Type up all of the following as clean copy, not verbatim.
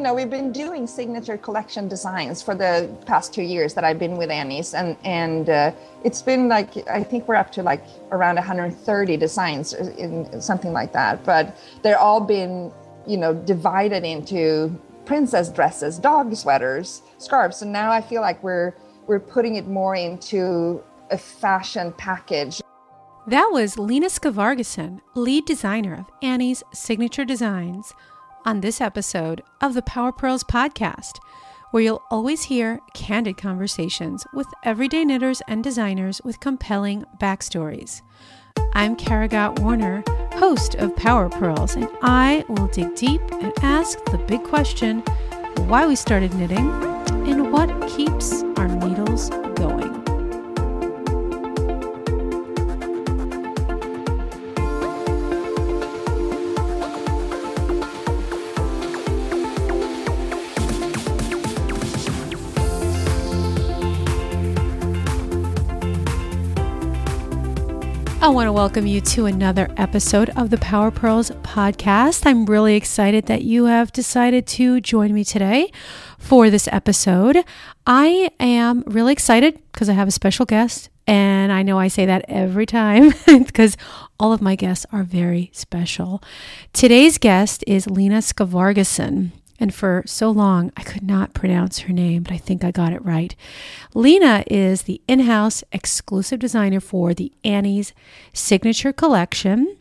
we've been doing signature collection designs for the past 2 years that I've been with Annie's, and it's been like, I think we're up to like around 130 designs in something like that. But they're all been, divided into princess dresses, dog sweaters, scarves. And now I feel like we're putting it more into a fashion package. That was Lena Skavargason, lead designer of Annie's Signature Designs, on this episode of the Power Pearls podcast, where you'll always hear candid conversations with everyday knitters and designers with compelling backstories. I'm Kara Gott Warner, host of Power Pearls, and I will dig deep and ask the big question, why we started knitting and what keeps our needles going. I want to welcome you to another episode of the Power Pearls podcast. I'm really excited that you have decided to join me today for this episode. I am really excited because I have a special guest, and I know I say that every time because all of my guests are very special. Today's guest is Lena Skavargason. And for so long, I could not pronounce her name, but I think I got it right. Lena is the in-house exclusive designer for the Annie's Signature Collection,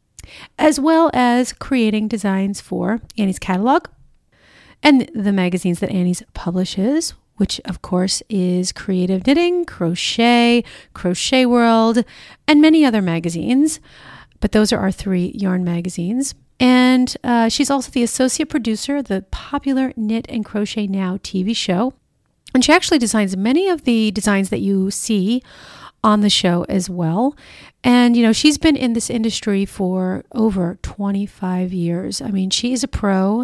as well as creating designs for Annie's catalog and the magazines that Annie's publishes, which of course is Creative Knitting, Crochet, Crochet World, and many other magazines. But those are our three yarn magazines. And she's also the associate producer of the popular Knit and Crochet Now TV show. And she actually designs many of the designs that you see on the show as well. And, she's been in this industry for over 25 years. I mean, she is a pro,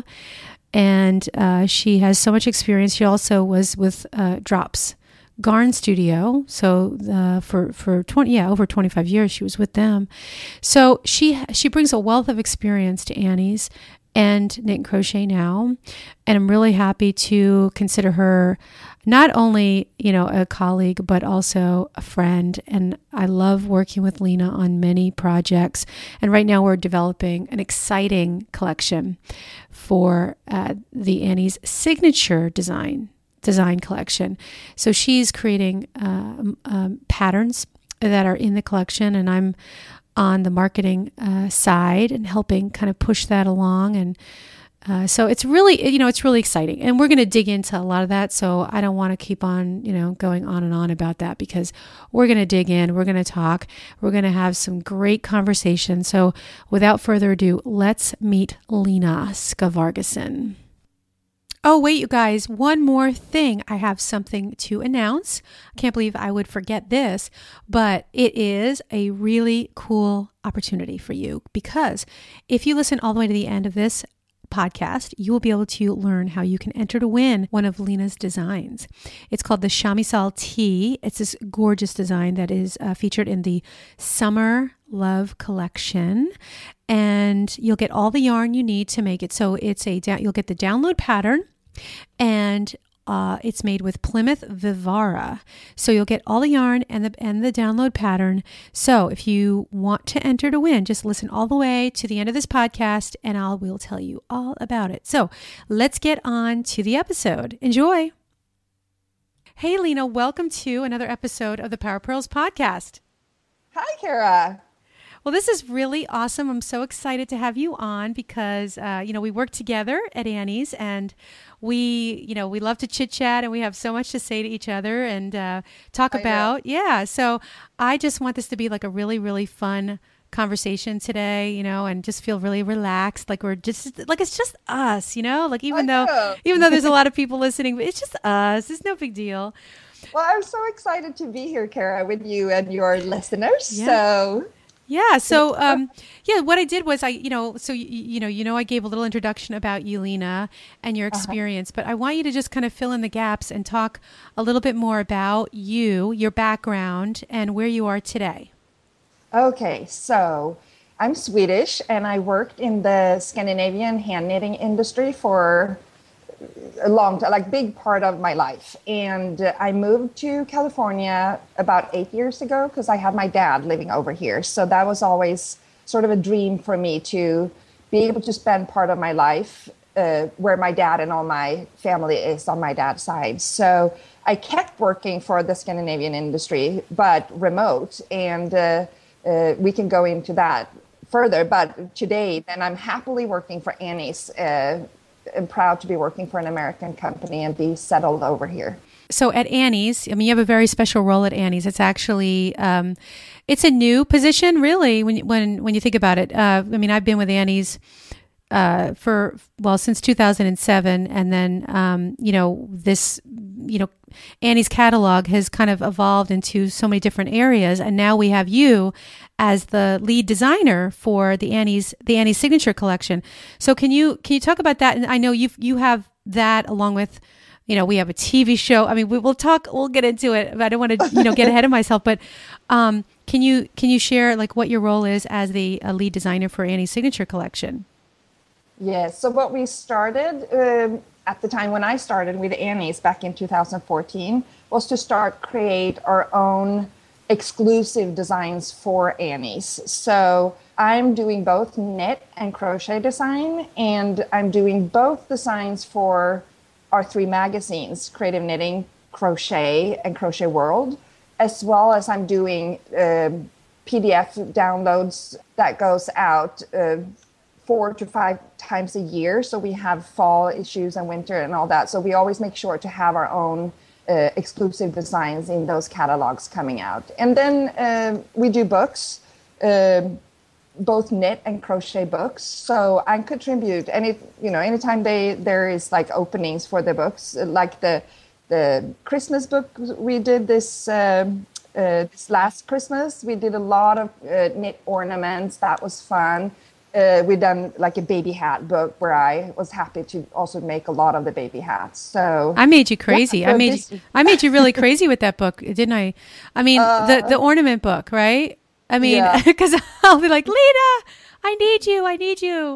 and she has so much experience. She also was with Drops Garn Studio. So for over 25 years, she was with them. So she brings a wealth of experience to Annie's and Knit and Crochet Now. And I'm really happy to consider her not only, a colleague, but also a friend. And I love working with Lena on many projects. And right now we're developing an exciting collection for the Annie's Signature Design collection. So she's creating patterns that are in the collection, and I'm on the marketing side and helping kind of push that along. And so it's really, it's really exciting. And we're going to dig into a lot of that. So I don't want to keep on, going on and on about that, because we're going to dig in, we're going to talk, we're going to have some great conversation. So without further ado, let's meet Lena Skavargason. Oh, wait, you guys, one more thing. I have something to announce. I can't believe I would forget this, but it is a really cool opportunity for you, because if you listen all the way to the end of this podcast, you will be able to learn how you can enter to win one of Lena's designs. It's called the Chamisal Tee. It's this gorgeous design that is featured in the Summer Love collection, and you'll get all the yarn you need to make it. So you'll get the download pattern, and it's made with Plymouth Vivara. So you'll get all the yarn and the download pattern. So if you want to enter to win, just listen all the way to the end of this podcast, and we'll tell you all about it. So let's get on to the episode. Enjoy. Hey, Lena, welcome to another episode of the Power Pearls podcast. Hi, Kara. Well, this is really awesome. I'm so excited to have you on because, we work together at Annie's, and we love to chit chat, and we have so much to say to each other and talk about. Yeah. So I just want this to be like a really, really fun conversation today, and just feel really relaxed. Like it's just us, like even though there's a lot of people listening, but it's just us. It's no big deal. Well, I'm so excited to be here, Kara, with you and your listeners. Yeah. So Yeah. So, what I did was I gave a little introduction about you, Lena, and your experience, but I want you to just kind of fill in the gaps and talk a little bit more about you, your background, and where you are today. Okay. So I'm Swedish, and I worked in the Scandinavian hand knitting industry for a long time, like big part of my life. And I moved to California about 8 years ago because I had my dad living over here. So that was always sort of a dream for me to be able to spend part of my life where my dad and all my family is on my dad's side. So I kept working for the Scandinavian industry, but remote. And we can go into that further. But today, then I'm happily working for Annie's. I'm proud to be working for an American company and be settled over here. So at Annie's, I mean, you have a very special role at Annie's. It's actually, it's a new position, really, when you think about it. I mean, I've been with Annie's since 2007, and then Annie's catalog has kind of evolved into so many different areas, and now we have you as the lead designer for the Annie's Signature Collection. So can you talk about that? And I know you have that along with, we have a TV show. I mean, we'll get into it, but I don't want to, get ahead of myself. But can you share like what your role is as the lead designer for Annie's Signature Collection? Yes. So what we started at the time when I started with Annie's back in 2014 was to create our own exclusive designs for Annie's. So I'm doing both knit and crochet design, and I'm doing both designs for our 3 magazines, Creative Knitting, Crochet, and Crochet World, as well as I'm doing PDF downloads that goes out 4 to 5 times a year. So we have fall issues and winter and all that. So we always make sure to have our own exclusive designs in those catalogs coming out. And then we do books, both knit and crochet books. So I contribute anytime there is like openings for the books, like the Christmas book we did this last Christmas. We did a lot of knit ornaments. That was fun. We done like a baby hat book where I was happy to also make a lot of the baby hats. So I made you crazy. Yeah, I made you really crazy with that book, didn't I? I mean, the ornament book, right? I mean, because I'll be like, Lena, I need you. I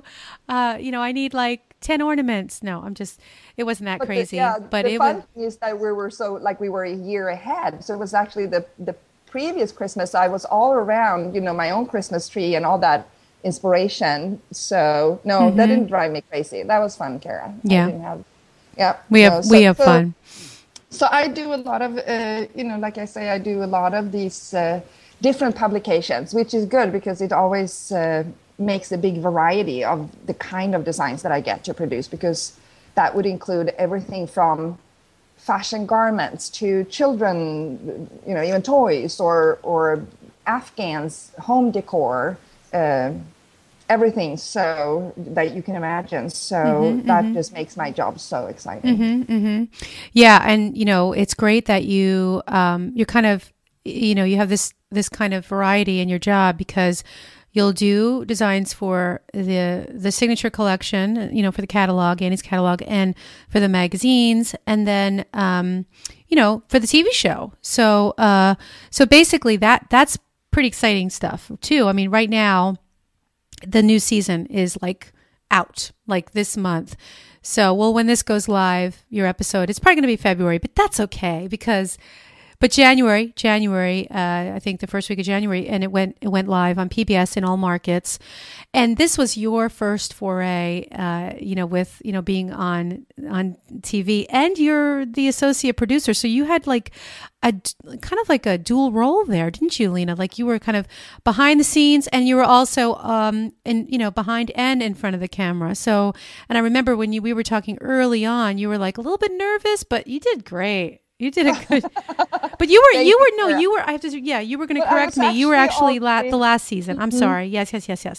need like 10 ornaments. No, it wasn't that crazy. But the fun thing is that we were a year ahead. So it was actually the previous Christmas, I was all around, my own Christmas tree and all that inspiration. So no, that didn't drive me crazy. That was fun, Kara. Yeah. We have fun. So I do a lot of, like I say, I do a lot of these different publications, which is good because it always makes a big variety of the kind of designs that I get to produce, because that would include everything from fashion garments to children, even toys or Afghans, home decor, everything so that you can imagine. So that just makes my job so exciting. Yeah. And, it's great that you're kind of, you have this kind of variety in your job, because you'll do designs for the Signature Collection, for the catalog, Annie's catalog, and for the magazines, and then, for the TV show. So basically that's pretty exciting stuff too. I mean, right now, the new season is like out, like this month. So, when this goes live, your episode, it's probably going to be February, but that's okay but January, I think the first week of January, and it went live on PBS in all markets. And this was your first foray, with, being on TV, and you're the associate producer. So you had like kind of like a dual role there, didn't you, Lena? Like you were kind of behind the scenes, and you were also, behind and in front of the camera. So, and I remember when we were talking early on, you were like a little bit nervous, but you did great. You did a good, but you were going to correct me. You were actually the last season. I'm sorry. Yes.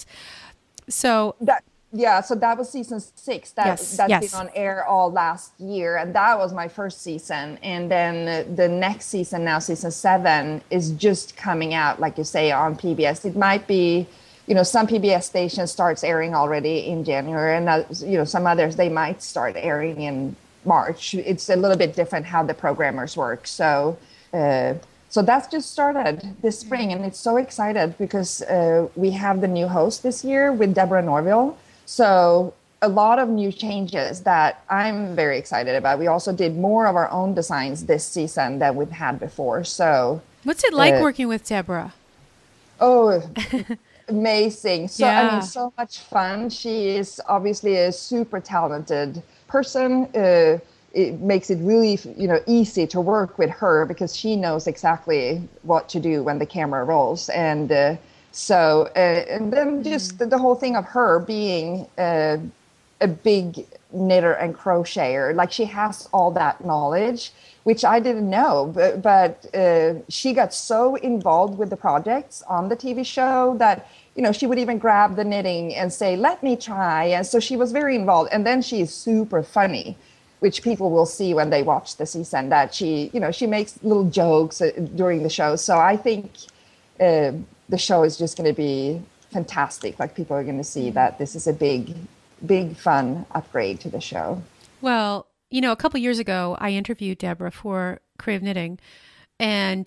So so that was season 6. That's been on air all last year. And that was my first season. And then the next season, now season 7, is just coming out, like you say, on PBS. It might be, some PBS stations starts airing already in January, and some others, they might start airing in March. It's a little bit different how the programmers work. So that's just started this spring, and it's so excited because we have the new host this year with Deborah Norville. So a lot of new changes that I'm very excited about. We also did more of our own designs this season than we've had before. So, what's it like working with Deborah? oh, amazing. So, I mean, Yeah. so much fun. She is obviously a super talented person. It makes it really, easy to work with her because she knows exactly what to do when the camera rolls. And and then just the whole thing of her being a big knitter and crocheter, like she has all that knowledge, which I didn't know, but she got so involved with the projects on the TV show that, she would even grab the knitting and say, let me try. And so she was very involved. And then she's super funny, which people will see when they watch the season, that she makes little jokes during the show. So I think the show is just going to be fantastic. Like, people are going to see that this is a big, big fun upgrade to the show. Well, a couple years ago, I interviewed Deborah for Creative Knitting. And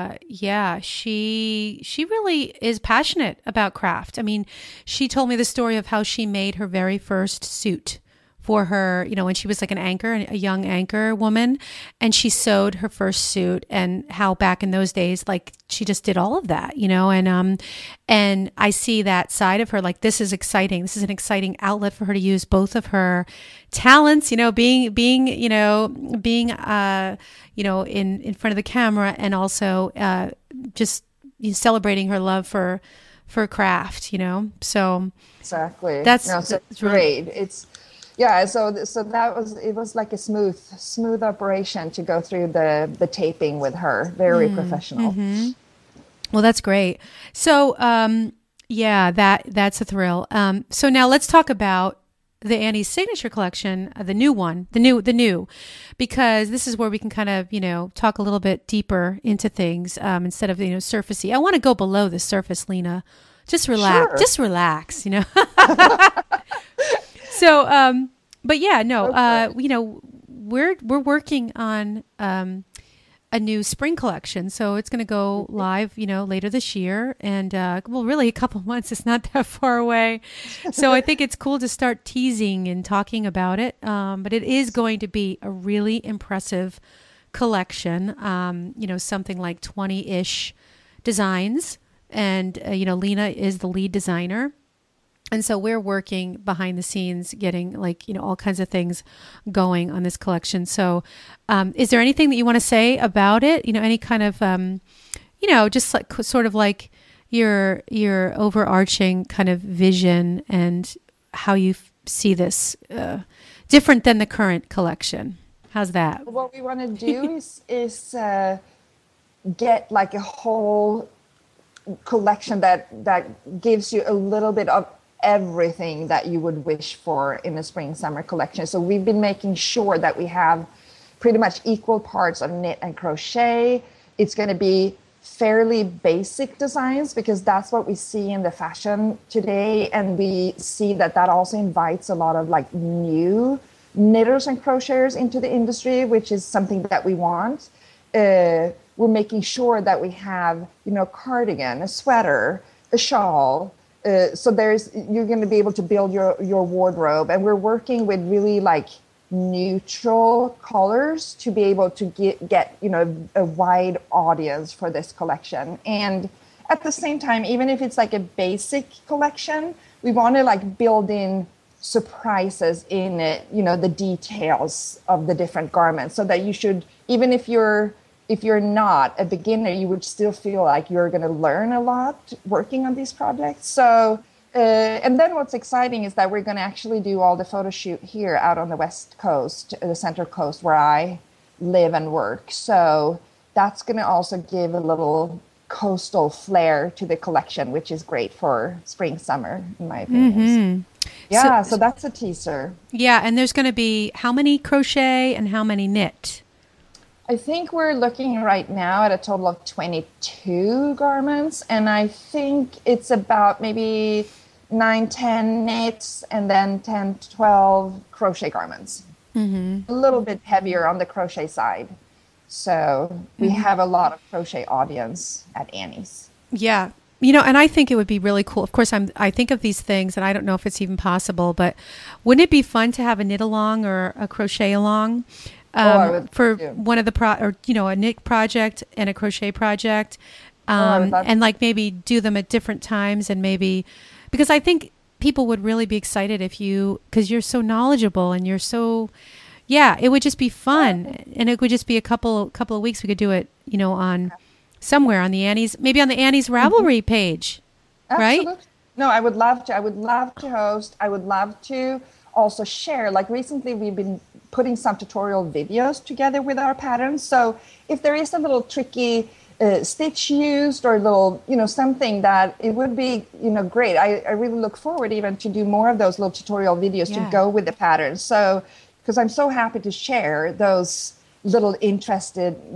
she really is passionate about craft. I mean, she told me the story of how she made her very first suit for her, when she was like an anchor, a young anchor woman, and she sewed her first suit, and how back in those days, like, she just did all of that, and I see that side of her, like, this is exciting. This is an exciting outlet for her to use both of her talents, being in front of the camera, and also just celebrating her love for craft, so exactly. that's it's great. It's so it was like a smooth operation to go through the taping with her. Very professional. Mm-hmm. Well, that's great. So that's a thrill. So now let's talk about the Annie's Signature Collection, the new one, the new, because this is where we can kind of, talk a little bit deeper into things instead of, surfacey. I want to go below the surface, Lena. Just relax. Sure. Just relax, So, but yeah, no, we're working on a new spring collection. So it's going to go live, later this year. And, really a couple months. It's not that far away. So I think it's cool to start teasing and talking about it. But it is going to be a really impressive collection, something like 20-ish designs. And, Lena is the lead designer. And so we're working behind the scenes, getting all kinds of things going on this collection. So is there anything that you want to say about it? Any kind of, just like sort of like your overarching kind of vision and how you see this different than the current collection. How's that? What we want to do is get like a whole collection that gives you a little bit of everything that you would wish for in a spring summer collection. So we've been making sure that we have pretty much equal parts of knit and crochet. It's going to be fairly basic designs because that's what we see in the fashion today, and we see that also invites a lot of like new knitters and crocheters into the industry, which is something that we want. We're making sure that we have a cardigan, a sweater, a shawl. So you're going to be able to build your wardrobe, and we're working with really like neutral colors to be able to get a wide audience for this collection. And at the same time, even if it's like a basic collection, we want to like build in surprises in it, the details of the different garments, so that you should, even if you're not a beginner, you would still feel like you're going to learn a lot working on these projects. So, and then what's exciting is that we're going to actually do all the photo shoot here out on the West Coast, the Central Coast, where I live and work. So that's going to also give a little coastal flair to the collection, which is great for spring, summer, in my opinion. Mm-hmm. Yeah, so that's a teaser. Yeah, and there's going to be how many crochet and how many knit? I think we're looking right now at a total of 22 garments, and I think it's about maybe 9-10 knits and then 10-12 crochet garments. Mm-hmm. A little bit heavier on the crochet side. So we have a lot of crochet audience at Annie's. Yeah. And I think it would be really cool. Of course, I think of these things, and I don't know if it's even possible, but wouldn't it be fun to have a knit along or a crochet along for one of the a knit project and a crochet project, and like maybe do them at different times, and maybe because I think people would really be excited because you're so knowledgeable and you're so. Yeah, it would just be fun, and it would just be a couple of weeks. We could do it, on somewhere on the Annie's, maybe on the Annie's Ravelry page, Absolutely. right? No, I would love to. I would love to host. I would love to also share. Like recently, we've been putting some tutorial videos together with our patterns. So if there is a little tricky stitch used or a little, something that it would be, great. I really look forward even to do more of those little tutorial videos to go with the patterns. So. Because I'm so happy to share those little interesting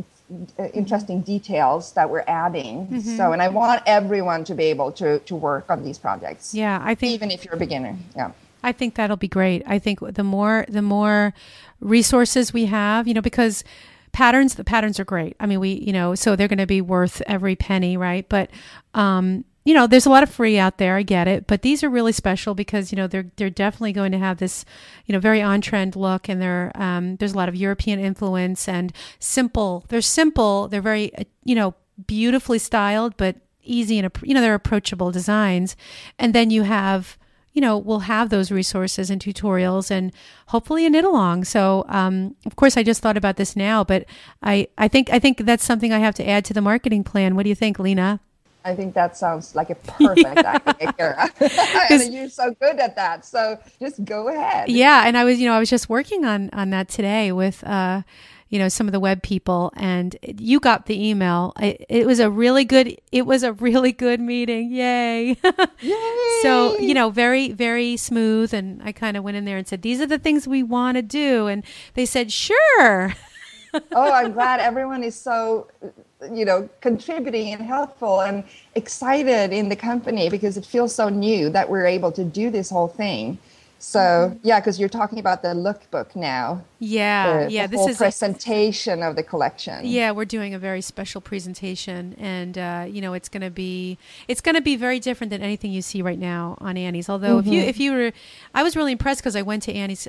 details that we're adding. Mm-hmm. So, and I want everyone to be able to work on these projects. Yeah, I think even if you're a beginner. Yeah, I think that'll be great. I think the more resources we have, because the patterns are great. I mean, so they're going to be worth every penny, right? But there's a lot of free out there. I get it, but these are really special because they're definitely going to have this very on trend look, and there's a lot of European influence and simple. They're simple. They're very beautifully styled, but easy and they're approachable designs. And then you have we'll have those resources and tutorials and hopefully a knit along. So of course I just thought about this now, but I think that's something I have to add to the marketing plan. What do you think, Lena? I think that sounds like a perfect idea. And you're so good at that. So just go ahead. Yeah. And I was just working on that today with, some of the web people, and you got the email. It was a really good meeting. Yay. Yay. So, very, very smooth. And I kind of went in there and said, these are the things we want to do. And they said, sure. Oh, I'm glad everyone is so, contributing and helpful and excited in the company because it feels so new that we're able to do this whole thing. So, because you're talking about the lookbook now. Yeah, the whole presentation of the collection. Yeah, we're doing a very special presentation, and it's going to be very different than anything you see right now on Annie's. Although if you were, I was really impressed because I went to Annie's.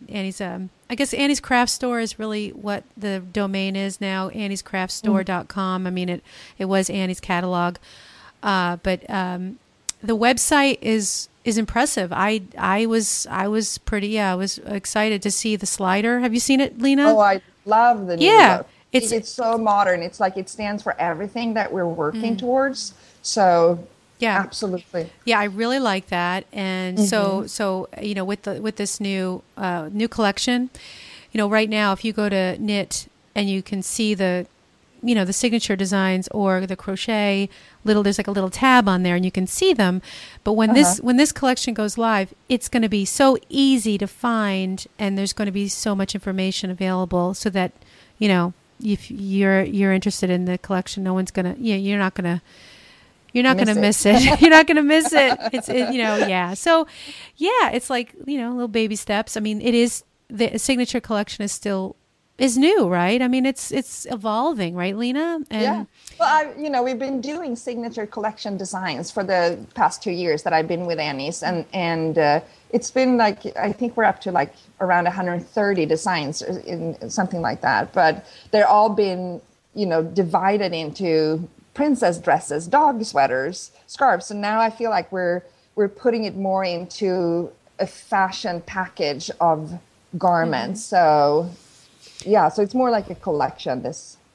I guess Annie's Craft Store is really what the domain is now. Annie'sCraftStore.com. I mean, it was Annie's catalog, but the website is impressive. I was excited to see the slider. Have you seen it, Lena? Oh, I love the new look. It's so modern. It's like it stands for everything that we're working towards. So yeah, absolutely. Yeah, I really like that. And so with this new collection, right now if you go to Knit and you can see the signature designs or the crochet there's like a little tab on there and you can see them. But when this collection goes live, it's going to be so easy to find, and there's going to be so much information available so that, if you're interested in the collection, no one's going to, you're not going to miss it. You're not going to miss it. Yeah. So yeah, it's like, little baby steps. I mean, it is, the signature collection is new, right? I mean, it's evolving, right, Lena? Yeah. Well, we've been doing signature collection designs for the past 2 years that I've been with Annie's, and it's been like, I think we're up to like around 130 designs in something like that. But they're all been, divided into princess dresses, dog sweaters, scarves. And now I feel like we're putting it more into a fashion package of garments. So so it's more like a collection.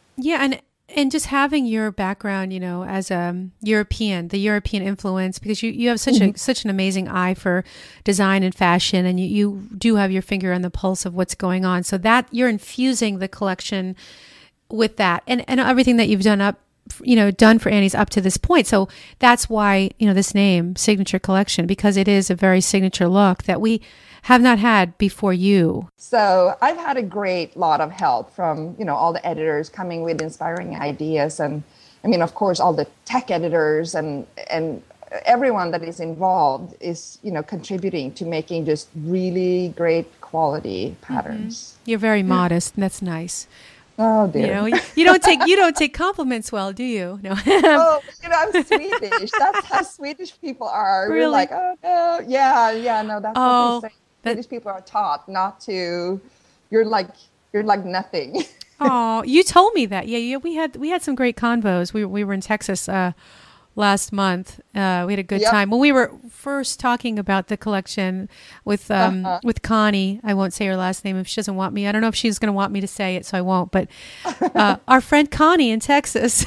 And just having your background, as the European influence, because you have such an amazing eye for design and fashion, and you do have your finger on the pulse of what's going on. So that you're infusing the collection with that, and everything that you've done for Annie's up to this point. So that's why, this name, Signature Collection, because it is a very signature look that we have not had before you. So I've had a great lot of help from, all the editors coming with inspiring ideas. And I mean, of course, all the tech editors and everyone that is involved is, contributing to making just really great quality patterns. You're very modest, and that's nice. Oh You dear. know, you don't take compliments well, do you? No. Oh, I'm Swedish. That's how Swedish people are. We're Really? like, oh no, yeah, yeah, no, that's what they Oh, say. that. Swedish people are taught not to. You're like, you're like nothing. Oh, you told me that. Yeah, yeah. We had some great convos. We were in Texas last month. We had a good Yep. time. When we were first talking about the collection Uh-huh. with Connie, I won't say her last name if she doesn't want me. I don't know if she's going to want me to say it, so I won't. But our friend Connie in Texas,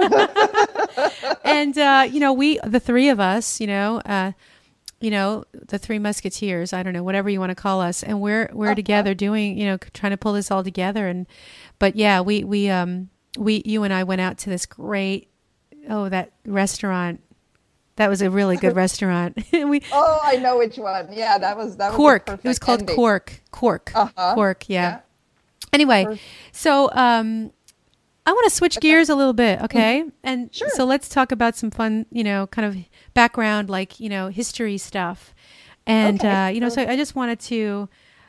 and we the three of us, the Three Musketeers. I don't know, whatever you want to call us, and we're Uh-huh. together doing, trying to pull this all together. And but yeah, you and I went out to this great that restaurant. That was a really good restaurant. we Oh, I know which one. Yeah, that was a Cork. It was perfect called ending. Cork. Cork. Uh-huh. Cork. Yeah. Yeah. Anyway, Perfect. so I want to switch Okay. gears a little bit, Mhm. okay? And so Sure. let's talk about some fun, kind of background, like history stuff. And Okay. so I just wanted to,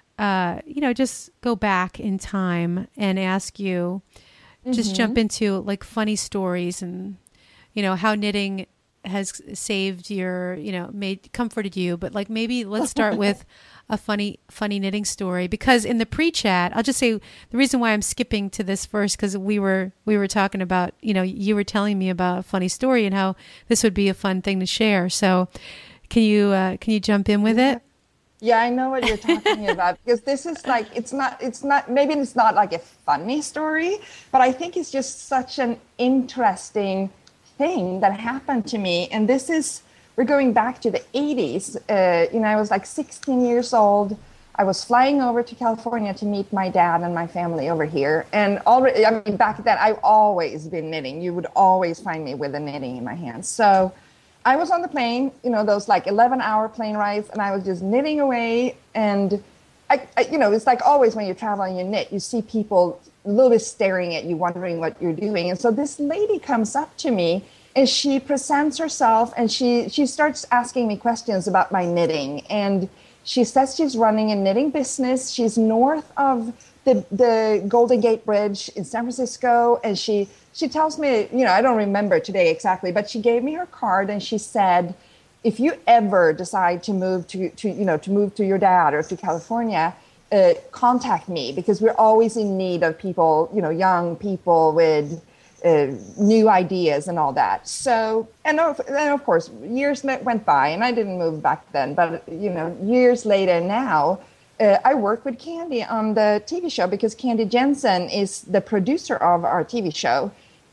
just go back in time and ask you, just Mm-hmm. jump into like funny stories and how knitting has saved your, made comforted you. But like maybe let's start with a funny knitting story, because in the pre-chat, I'll just say the reason why I'm skipping to this first, because we were talking about, you were telling me about a funny story and how this would be a fun thing to share. So can you jump in with Yeah. it? Yeah, I know what you're talking about, because this is like, it's not, maybe it's not like a funny story, but I think it's just such an interesting thing that happened to me. And we're going back to the 80s. I was like 16 years old. I was flying over to California to meet my dad and my family over here. And already, I mean, back then, I've always been knitting. You would always find me with a knitting in my hands. So I was on the plane, those like 11-hour plane rides, and I was just knitting away. And it's like always when you travel and you knit, you see people a little bit staring at you, wondering what you're doing. And so this lady comes up to me and she presents herself, and she starts asking me questions about my knitting. And she says she's running a knitting business. She's north of the Golden Gate Bridge in San Francisco. And she tells me, I don't remember today exactly, but she gave me her card and she said, if you ever decide to move to move to your dad or to California, contact me, because we're always in need of people, young people with new ideas and all that. So, and of course, years went by and I didn't move back then, but, years later now, I work with Candy on the TV show, because Candy Jensen is the producer of our TV show.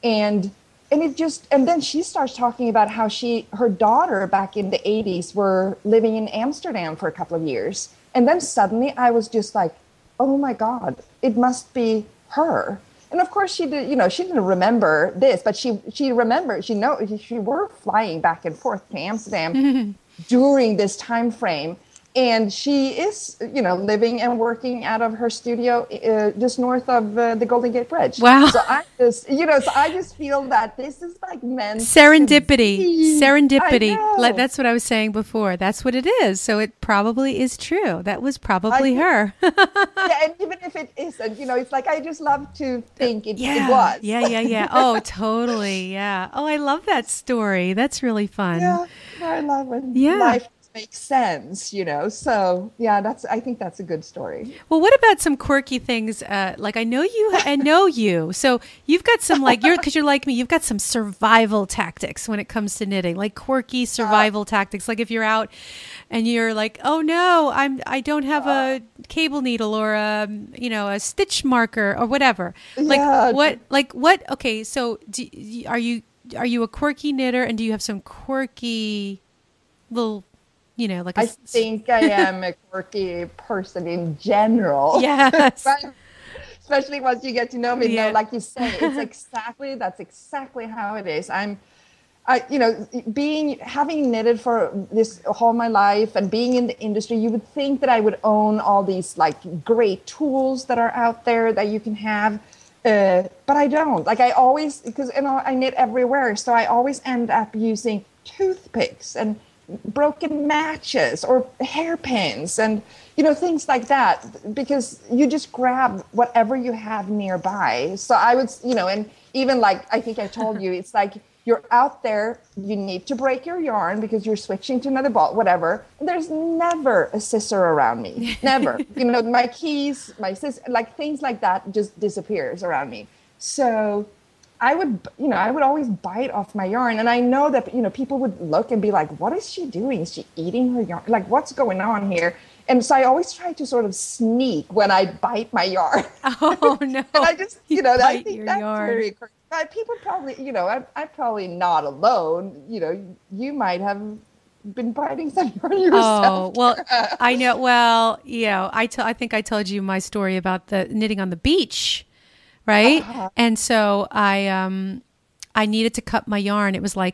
And then she starts talking about how her daughter back in the 80s were living in Amsterdam for a couple of years. And then suddenly I was just like, oh my God, it must be her. And of course she didn't remember this, but she remembered, she were flying back and forth to Amsterdam during this time frame. And she is, living and working out of her studio just north of the Golden Gate Bridge. Wow. So I just feel that this is like meant to Serendipity. be. I Serendipity. Like, know. that's what I was saying before. That's what it is. So it probably is true. That was I probably think, her. yeah, and even if it isn't, it's like I just love to think it Yeah. was. Yeah. Yeah. Yeah. Oh, totally. Yeah. Oh, I love that story. That's really fun. Yeah, I love when Yeah. life makes sense. So yeah, I think that's a good story. Well, what about some quirky things? Like I know you. So you've got some because you're like me, you've got some survival tactics when it comes to knitting, like quirky survival tactics. Like if you're out and you're like, oh no, I don't have a cable needle or a stitch marker or whatever. Yeah, Okay. So are you a quirky knitter, and do you have some quirky little, like I think I am a quirky person in general. yes. But especially once you get to know me, Yeah. like you say, that's exactly how it is. Having knitted for this all my life and being in the industry, you would think that I would own all these like great tools that are out there that you can have. But I don't. Like I always, because I knit everywhere, so I always end up using toothpicks and broken matches or hairpins and, things like that, because you just grab whatever you have nearby. So I would, and even like, I think I told you, it's like, you're out there, you need to break your yarn because you're switching to another ball, whatever. And there's never a scissor around me, never. My keys, my scissors, like things like that just disappears around me. So I would always bite off my yarn. And I know that, people would look and be like, what is she doing? Is she eating her yarn? Like, what's going on here? And so I always try to sort of sneak when I bite my yarn. Oh, no. And I just, I think that's yarn. very cool. But people probably, I'm probably not alone. You might have been biting some yarn yourself. Oh, well, I know. Well, I think I told you my story about the knitting on the beach, right? Uh-huh. And so I needed to cut my yarn. It was like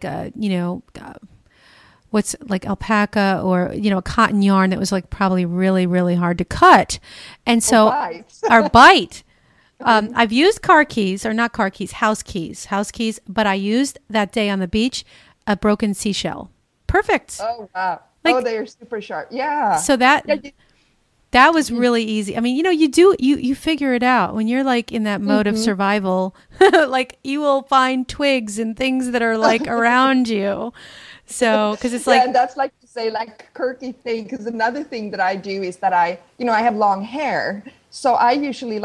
what's like alpaca or, a cotton yarn that was like probably really, really hard to cut. And so our bite. I've used house keys, but I used that day on the beach a broken seashell. Perfect. Oh, wow. They are super sharp. Yeah. So that was really easy. I mean, you figure it out when you're like in that mode of survival, like you will find twigs and things that are like around you. So, cause it's like, and that's like to say like quirky thing. Cause another thing that I do is that I have long hair. So I usually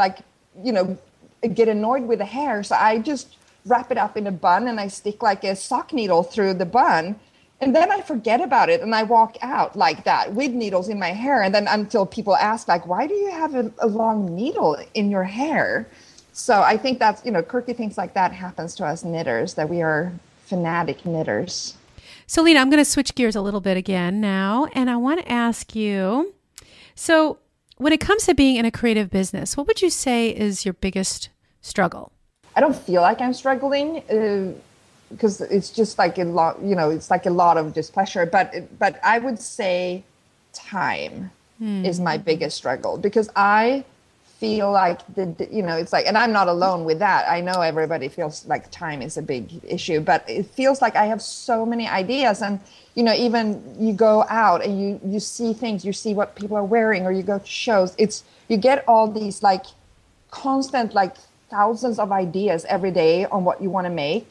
get annoyed with the hair. So I just wrap it up in a bun and I stick like a sock needle through the bun. And then I forget about it and I walk out like that with needles in my hair. And then until people ask like, why do you have a long needle in your hair? So I think that's, quirky things like that happens to us knitters, that we are fanatic knitters. So Lena, I'm going to switch gears a little bit again now. And I want to ask you, so when it comes to being in a creative business, what would you say is your biggest struggle? I don't feel like I'm struggling because it's just like a lot, it's like a lot of displeasure. But I would say time is my biggest struggle, because I feel like it's like, and I'm not alone with that. I know everybody feels like time is a big issue, but it feels like I have so many ideas. And even you go out and you see things, you see what people are wearing, or you go to shows, you get all these like constant, like thousands of ideas every day on what you want to make,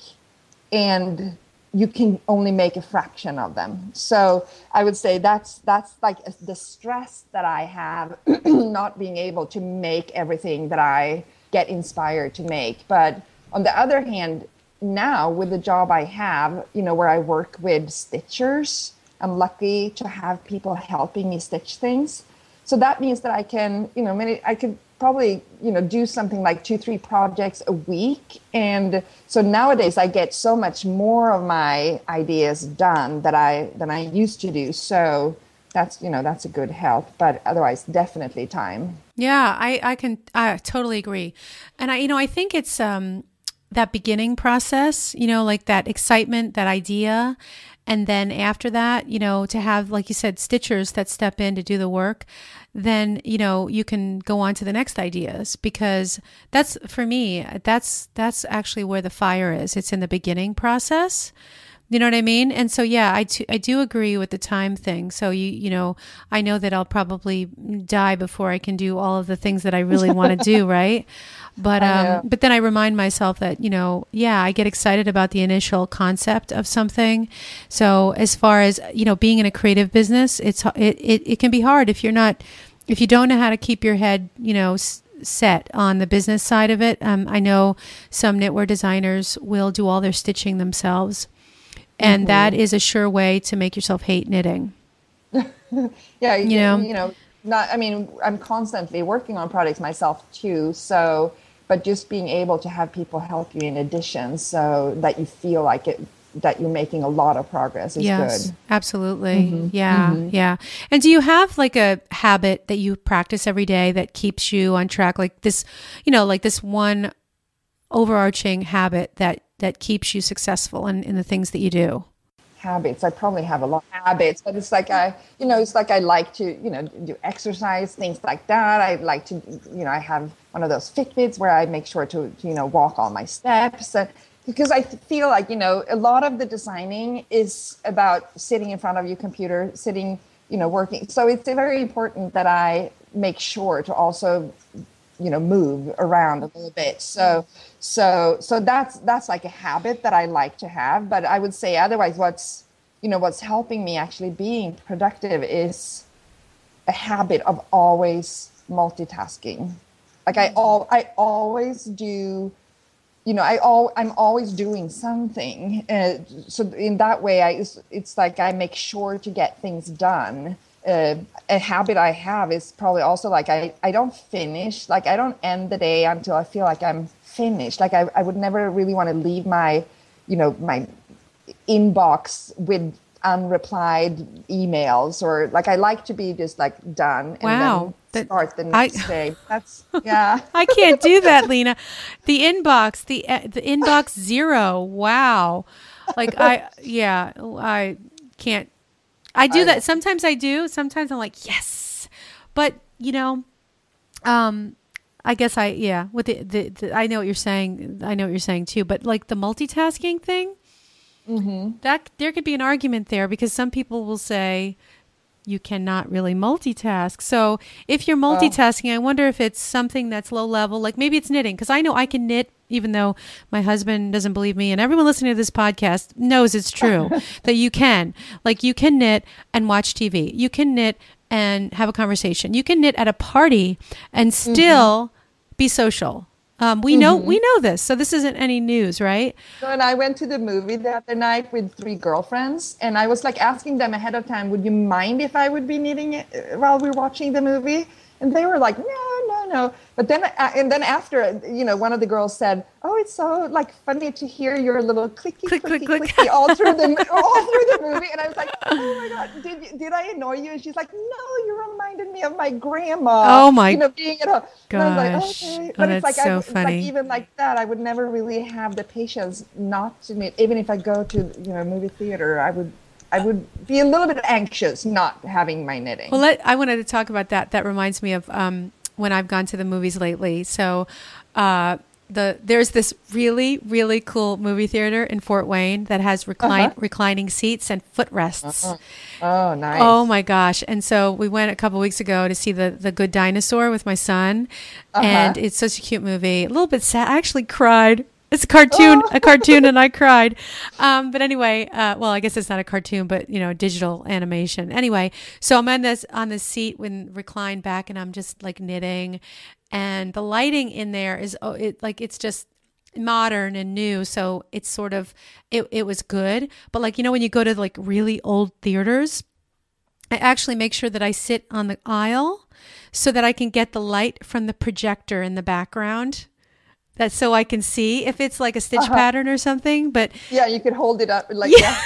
and you can only make a fraction of them. So I would say that's like the stress that I have, not being able to make everything that I get inspired to make. But on the other hand, now with the job I have, where I work with stitchers, I'm lucky to have people helping me stitch things. So that means that I can, I could probably, do something like 2-3 projects a week. And so nowadays I get so much more of my ideas done than I used to do. So that's a good help, but otherwise definitely time. Yeah, I totally agree. And I think it's, that beginning process, like that excitement, that idea. And then after that, to have, like you said, stitchers that step in to do the work, then, you can go on to the next ideas, because that's, for me, that's actually where the fire is. It's in the beginning process. You know what I mean? And so, yeah, I do agree with the time thing. So, I know that I'll probably die before I can do all of the things that I really want to do, right? But then I remind myself that, I get excited about the initial concept of something. So as far as, being in a creative business, it can be hard if you don't know how to keep your head, set on the business side of it. I know some knitwear designers will do all their stitching themselves. And that is a sure way to make yourself hate knitting. Yeah, I'm constantly working on projects myself too. So, but just being able to have people help you in addition, so that you feel like that you're making a lot of progress is good. Absolutely. Yeah. And do you have like a habit that you practice every day that keeps you on track? Like this, like this one overarching habit that keeps you successful in the things that you do? Habits. I probably have a lot of habits, but it's like I like to, do exercise, things like that. I like to, I have one of those Fitbits where I make sure to walk all my steps. And because I feel like, a lot of the designing is about sitting in front of your computer, sitting, working. So it's very important that I make sure to also, move around a little bit. So that's like a habit that I like to have. But I would say otherwise, what's helping me actually being productive is a habit of always multitasking. Like I always do, I'm always doing something. So in that way, it's like I make sure to get things done. A habit I have is probably also like I don't finish, like I don't end the day until I feel like I'm finished. Like I would never really want to leave my, my inbox with unreplied emails, or like I like to be just like done and then start the next day. That's I can't do that, Lena. The inbox 0. Wow. Like I can't. I do that. Sometimes I do. Sometimes I'm like, yes. But, I guess with the I know what you're saying. I know what you're saying too. But like the multitasking thing, that there could be an argument there, because some people will say you cannot really multitask. So if you're multitasking, I wonder if it's something that's low level, like maybe it's knitting, because I know I can knit, even though my husband doesn't believe me, and everyone listening to this podcast knows it's true that you can knit and watch TV. You can knit and have a conversation. You can knit at a party and still be social. We know this, so this isn't any news, right? So, and I went to the movie the other night with 3 girlfriends, and I was like asking them ahead of time, would you mind if I would be knitting it while we're watching the movie? And they were like, no. But then, after, one of the girls said, oh, it's so like funny to hear your little clicky all through the movie. And I was like, oh my God, did I annoy you? And she's like, no, you reminded me of my grandma. Oh my being at home. And I was like, okay. But it's like, so it's funny. like even like that, I would never really have the patience not to knit. Even if I go to, movie theater, I would be a little bit anxious not having my knitting. Well, I wanted to talk about that. That reminds me of when I've gone to the movies lately. So there's this really, really cool movie theater in Fort Wayne that has reclining seats and footrests. Oh, nice. Oh, my gosh. And so we went a couple weeks ago to see the Good Dinosaur with my son. And it's such a cute movie. A little bit sad. I actually cried. It's a cartoon, and I cried. But anyway, well, I guess it's not a cartoon, but digital animation. Anyway, so I'm on this seat when reclined back, and I'm just like knitting, and the lighting in there is it's just modern and new, so it's sort of it was good. But like when you go to like really old theaters, I actually make sure that I sit on the aisle so that I can get the light from the projector in the background. That's so I can see if it's like a stitch pattern or something. But yeah, you could hold it up like that.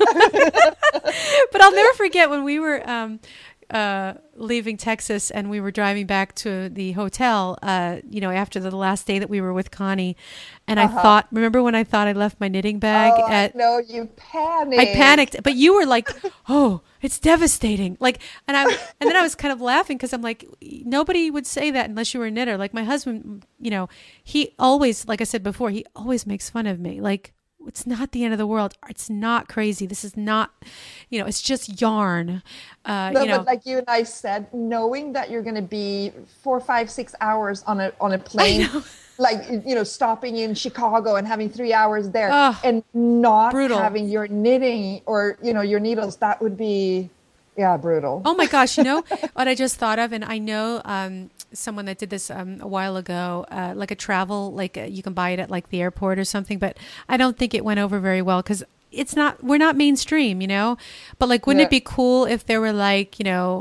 But I'll never forget when we were leaving Texas and we were driving back to the hotel, after the last day that we were with Connie. And I remember when I thought I left my knitting bag no, you panicked. I panicked, but you were like, oh, it's devastating. Like, and then I was kind of laughing because I'm like, nobody would say that unless you were a knitter. Like my husband, he always, like I said before, he always makes fun of me. Like, it's not the end of the world. It's not crazy. This is not, it's just yarn. But like you and I said, knowing that you're going to be 4, 5, 6 hours on a plane, like, stopping in Chicago and having 3 hours there and not brutal. Having your knitting or, your needles, that would be, brutal. Oh my gosh. What I just thought of, and I know someone that did this a while ago, like a travel, like you can buy it at like the airport or something, but I don't think it went over very well because we're not mainstream, but like, wouldn't it be cool if there were like,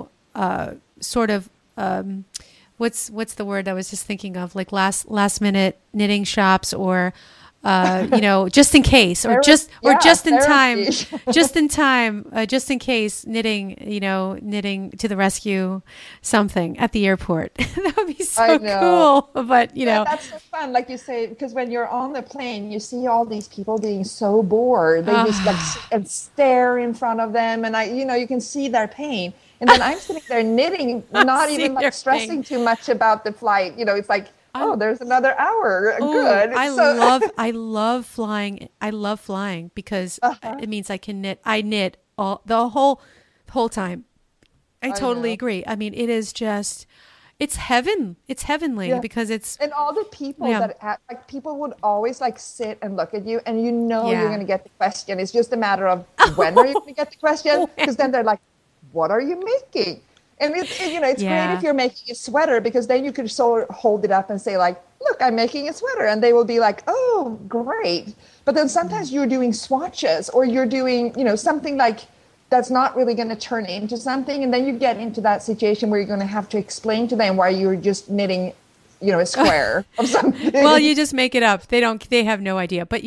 sort of, what's the word I was just thinking of, like last minute knitting shops or, just in case, or just in time, just in case knitting to the rescue something at the airport. That would be so cool. But that's so fun. Like you say, because when you're on the plane, you see all these people being so bored. They just like sit and stare in front of them. And you can see their pain. And then I'm sitting there knitting, not even like stressing too much about the flight. It's like, oh, there's another hour. Oh, Good. I love flying. I love flying because it means I can knit. I knit all the whole time. I I totally know. agree. I mean, it is just, it's heaven. It's heavenly Yeah. because it's, And all the people yeah, that like people would always like sit and look at you, and you know you're going yeah. to get the question. It's just a matter of when are you going to get the question? Because then they're like, "What are you making?" And it's great if Yeah. you're making a sweater, because then you could sort of hold it up and say like, "Look, I'm making a sweater," and they will be like, "Oh, great." But then sometimes you're doing swatches, or you're doing something like that's not really going to turn into something, and then you get into that situation where you're going to have to explain to them why you're just knitting a square of Well, something. you just make it up. They have no idea. But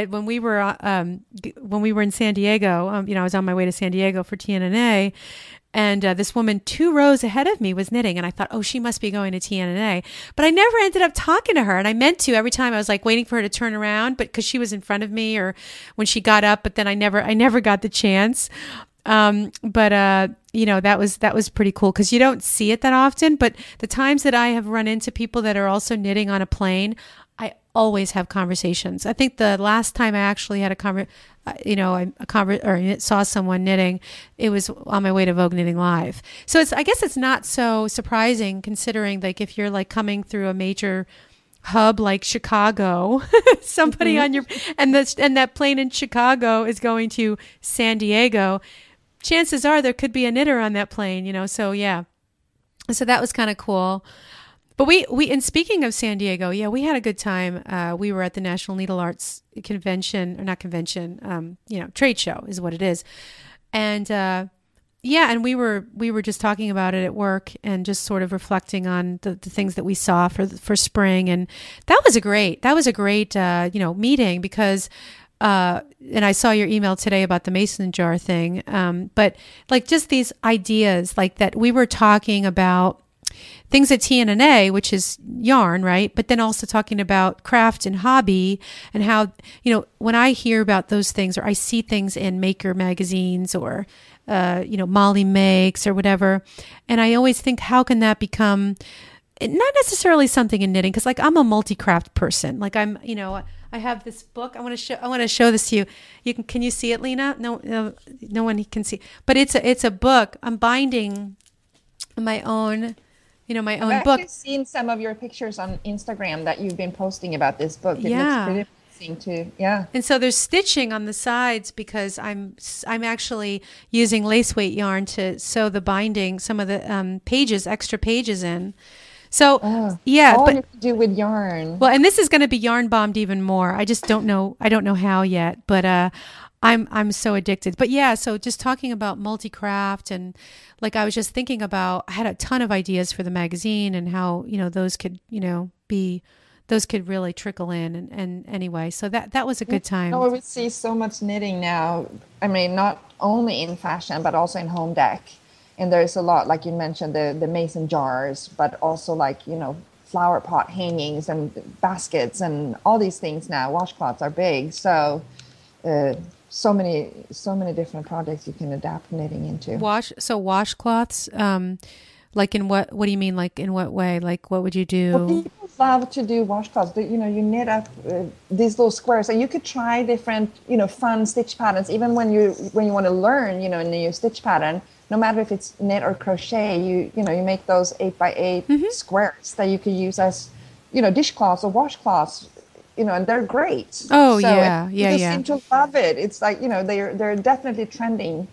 when we were in San Diego, I was on my way to San Diego for TNNA, and this woman 2 rows ahead of me was knitting, and I thought, oh, she must be going to TNNA. But I never ended up talking to her, and I meant to every time. I was like waiting for her to turn around, but because she was in front of me, or when she got up, but then I never got the chance. But that was pretty cool because you don't see it that often. But the times that I have run into people that are also knitting on a plane, I always have conversations. I think the last time I actually had or saw someone knitting, it was on my way to Vogue Knitting Live. So I guess it's not so surprising considering like if you're like coming through a major hub like Chicago, somebody on your and that plane in Chicago is going to San Diego. Chances are there could be a knitter on that plane. So yeah. So that was kind of cool. But and speaking of San Diego, yeah, we had a good time. We were at the National Needle Arts convention, or not convention, trade show is what it is. And, yeah, and we were just talking about it at work and just sort of reflecting on the things that we saw for spring. And that was a great, meeting because, and I saw your email today about the mason jar thing. But like just these ideas like that we were talking about things at TNNA, which is yarn, right? But then also talking about craft and hobby and how, when I hear about those things or I see things in maker magazines or, Molly Makes or whatever. And I always think, how can that become not necessarily something in knitting? Cause like I'm a multi-craft person. Like I have this book. I want to show this to you. Can you see it, Lena? No one can see, but it's a book. I'm binding my own I've book. actually seen some of your pictures on Instagram that you've been posting about this book. It looks Yeah. pretty amazing too. Yeah. And so there's stitching on the sides because I'm actually using lace weight yarn to sew the binding, some of the extra pages in. So yeah, all but you can do with yarn. well, and this is going to be yarn bombed even more. I just don't know. I don't know how yet, but I'm so addicted. But yeah, so just talking about multi-craft and like I was just thinking about, I had a ton of ideas for the magazine and how, those could, those could really trickle in. And anyway, so that was a good time. No, we see so much knitting now. I mean, not only in fashion, but also in home deck. And there's a lot, like you mentioned, the mason jars, but also like, flower pot hangings and baskets and all these things now. Washcloths are big. So, so many different projects you can adapt knitting into. Washcloths, like in what do you mean? Like in what way? Like what would you do? Well, people love to do washcloths. You knit up these little squares, and you could try different, fun stitch patterns. Even when you want to learn, a new stitch pattern, no matter if it's knit or crochet, you make those 8x8 squares that you could use as, dishcloths or washcloths. And they're great. Oh, so yeah. People seem to love it. It's like, they're definitely trending.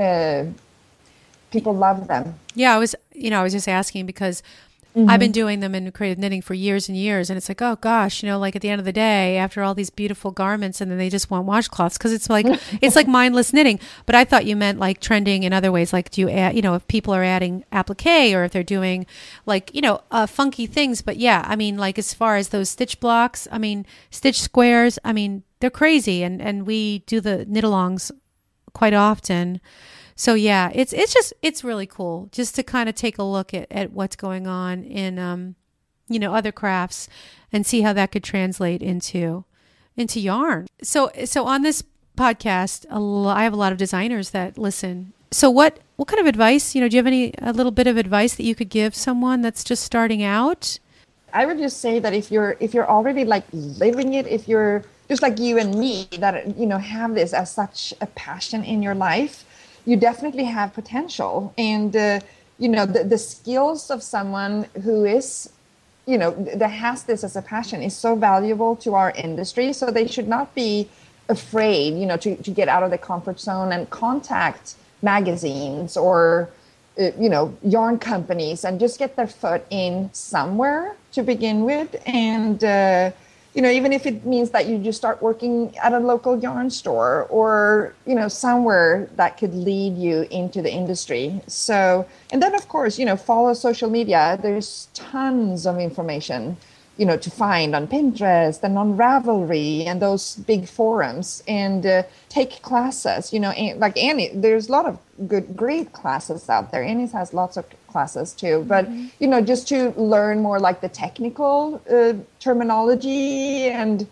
People love them. Yeah, I was just asking because I've been doing them in creative knitting for years and years. And it's like, oh gosh, like at the end of the day, after all these beautiful garments, and then they just want washcloths because it's like mindless knitting. But I thought you meant like trending in other ways. Like do you add, if people are adding applique or if they're doing like, funky things. But yeah, I mean, like as far as those stitch blocks, I mean, stitch squares, I mean, they're crazy. And we do the knit alongs quite often. So yeah, it's really cool just to kind of take a look at what's going on in, other crafts and see how that could translate into yarn. So on this podcast, I have a lot of designers that listen. So what kind of advice, do you have a little bit of advice that you could give someone that's just starting out? I would just say that if you're already like living it, if you're just like you and me, that have this as such a passion in your life, you definitely have potential. And the skills of someone who is that has this as a passion is so valuable to our industry. So they should not be afraid, to get out of the comfort zone and contact magazines or yarn companies and just get their foot in somewhere to begin with. And even if it means that you just start working at a local yarn store or somewhere that could lead you into the industry. So, and then of course, follow social media. There's tons of information to find on Pinterest and on Ravelry and those big forums, and take classes, like Annie, there's a lot of great classes out there. Annie's has lots of classes too, but, just to learn more like the technical terminology and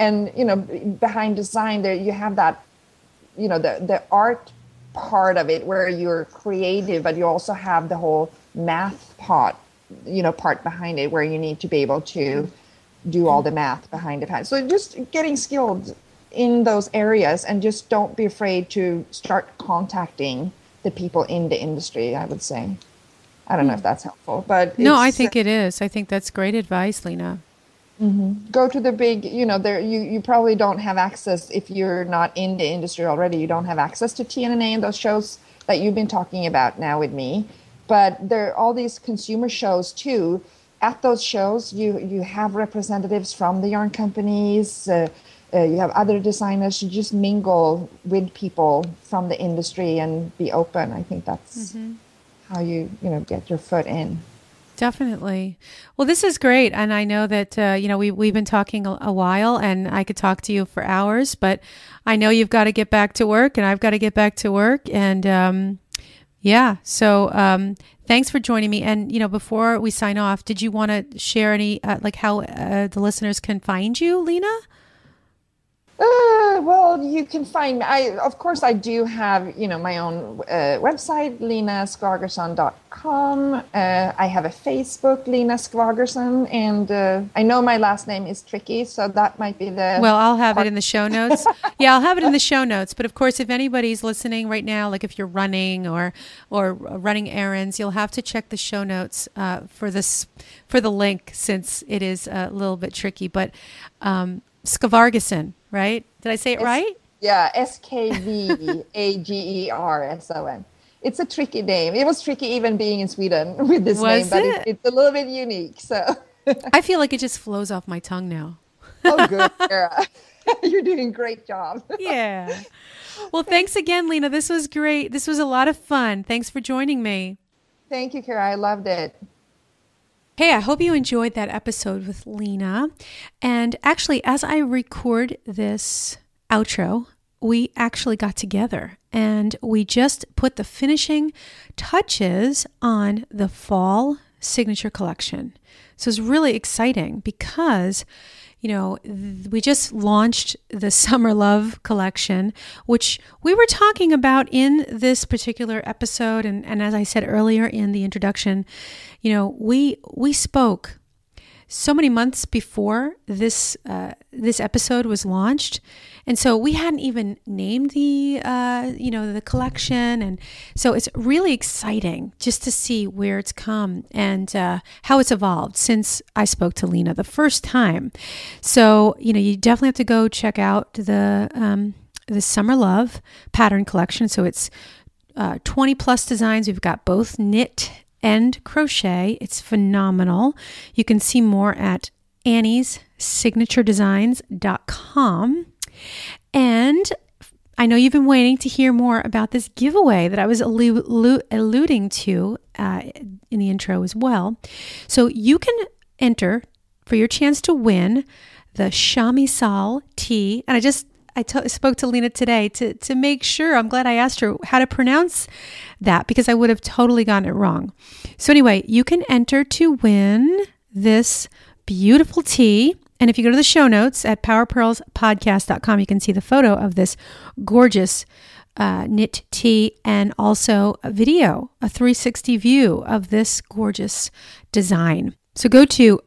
behind design there, you have that, the art part of it where you're creative, but you also have the whole math part behind it where you need to be able to do all the math behind it. So just getting skilled in those areas, and just don't be afraid to start contacting the people in the industry, I would say. I don't know if that's helpful, but no, I think it is. I think that's great advice, Lena. Mm-hmm. Go to the big, there you probably don't have access if you're not in the industry already. You don't have access to TNNA and those shows that you've been talking about now with me. But there are all these consumer shows too. At those shows, you have representatives from the yarn companies. You have other designers. You just mingle with people from the industry and be open. I think that's how you get your foot in. Definitely. Well, this is great. And I know that, we've been talking a while, and I could talk to you for hours, but I know you've got to get back to work and I've got to get back to work. And, so thanks for joining me. And, before we sign off, did you want to share any, how the listeners can find you, Lena? Well, you can find me. Of course, I do have, my own website, lenaskvagersson.com. I have a Facebook, Lena Skvagersson, and I know my last name is tricky, so that might be the... Well, I'll have it in the show notes. Yeah, I'll have it in the show notes. But of course, if anybody's listening right now, like if you're running or running errands, you'll have to check the show notes for the link, since it is a little bit tricky. But Skvagersson, right? Did I say it right? Yeah, Skvagersson. It's a tricky name. It was tricky even being in Sweden with this name, but it's a little bit unique. So I feel like it just flows off my tongue now. Oh, good, Kara. You're doing a great job. Yeah. Well, thanks again, Lena. This was great. This was a lot of fun. Thanks for joining me. Thank you, Kara. I loved it. Hey, I hope you enjoyed that episode with Lena. And actually, as I record this outro, we actually got together and we just put the finishing touches on the fall signature collection. So it's really exciting because, we just launched the Summer Love collection, which we were talking about in this particular episode. And as I said earlier in the introduction, we spoke so many months before this episode was launched. And so we hadn't even named the collection. And so it's really exciting just to see where it's come and how it's evolved since I spoke to Lena the first time. So, you definitely have to go check out the Summer Love pattern collection. So it's 20 plus designs. We've got both knit and crochet. It's phenomenal. You can see more at anniessignaturedesigns.com. And I know you've been waiting to hear more about this giveaway that I was alluding to in the intro as well. So you can enter for your chance to win the Chamisal tee. And I spoke to Lena today to make sure. I'm glad I asked her how to pronounce that because I would have totally gotten it wrong. So anyway, you can enter to win this beautiful tee. And if you go to the show notes at powerpearlspodcast.com, you can see the photo of this gorgeous knit tee and also a video, a 360 view of this gorgeous design. So go to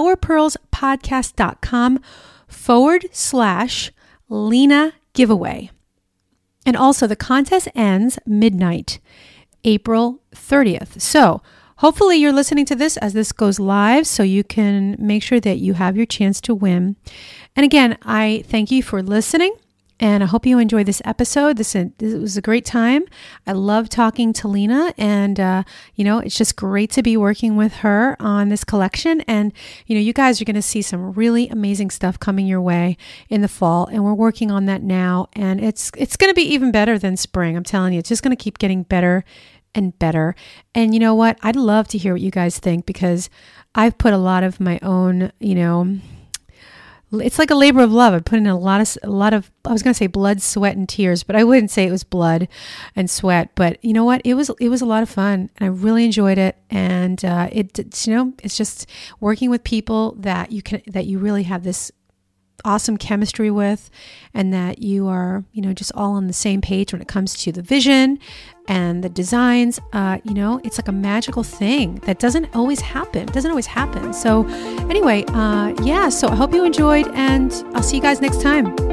powerpearlspodcast.com/Lena giveaway. And also the contest ends midnight, April 30th. So hopefully you're listening to this as this goes live so you can make sure that you have your chance to win. And again, I thank you for listening. And I hope you enjoyed this episode. This was a great time. I love talking to Lena, and it's just great to be working with her on this collection. And you guys are going to see some really amazing stuff coming your way in the fall, and we're working on that now. And it's going to be even better than spring. I'm telling you, it's just going to keep getting better and better. And you know what? I'd love to hear what you guys think, because I've put a lot of my own, it's like a labor of love. I put in a lot of, I was going to say blood, sweat, and tears, but I wouldn't say it was blood and sweat. But you know what? It was a lot of fun, and I really enjoyed it. And it's just working with people that you really have this awesome chemistry with, and that you are, just all on the same page when it comes to the vision and the designs. It's like a magical thing that doesn't always happen. So anyway, so I hope you enjoyed, and I'll see you guys next time.